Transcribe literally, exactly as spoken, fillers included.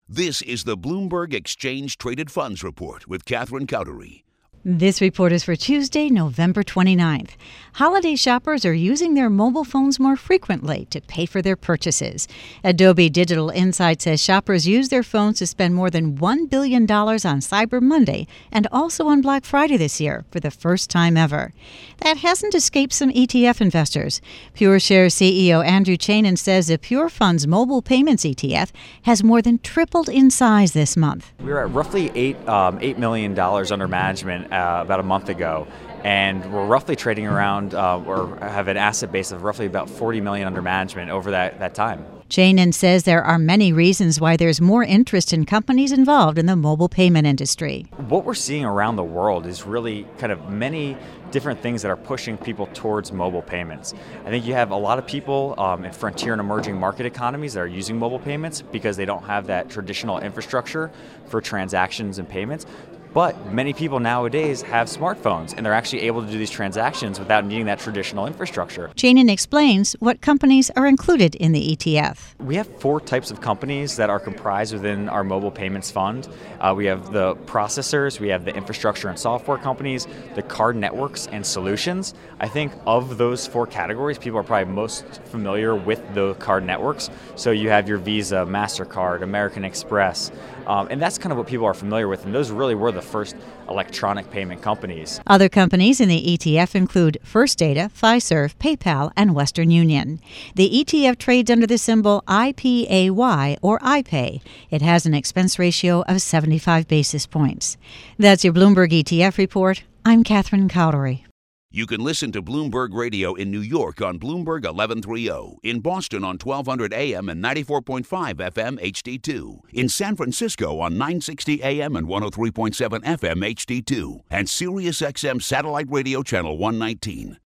This is the Bloomberg Exchange Traded Funds Report with Catherine Cowdery. This report is for Tuesday, November twenty-ninth. Holiday shoppers are using their mobile phones more frequently to pay for their purchases. Adobe Digital Insight says shoppers use their phones to spend more than one billion dollars on Cyber Monday and also on Black Friday this year for the first time ever. That hasn't escaped some E T F investors. PureShares C E O Andrew Chanin says the Pure Funds Mobile Payments E T F has more than tripled in size this month. We're at roughly eight, um, eight million dollars under management Uh, about a month ago, and we're roughly trading around uh, or have an asset base of roughly about forty million under management over that, that time. Chanin says there are many reasons why there's more interest in companies involved in the mobile payment industry. What we're seeing around the world is really kind of many different things that are pushing people towards mobile payments. I think you have a lot of people um, in frontier and emerging market economies that are using mobile payments because they don't have that traditional infrastructure for transactions and payments. But many people nowadays have smartphones, and they're actually able to do these transactions without needing that traditional infrastructure. Chanin explains what companies are included in the E T F. We have four types of companies that are comprised within our mobile payments fund. Uh, we have the processors, we have the infrastructure and software companies, the card networks and solutions. I think of those four categories, people are probably most familiar with the card networks. So you have your Visa, MasterCard, American Express, um, and that's kind of what people are familiar with, and those really were the first electronic payment companies. Other companies in the E T F include First Data, Fiserv, PayPal, and Western Union. The E T F trades under the symbol I P A Y or iPay. It has an expense ratio of seventy-five basis points. That's your Bloomberg E T F report. I'm Catherine Cowdery. You can listen to Bloomberg Radio in New York on Bloomberg eleven thirty, in Boston on twelve hundred A M and ninety-four point five F M H D two, in San Francisco on nine sixty A M and one oh three point seven F M H D two, and SiriusXM Satellite Radio Channel one nineteen.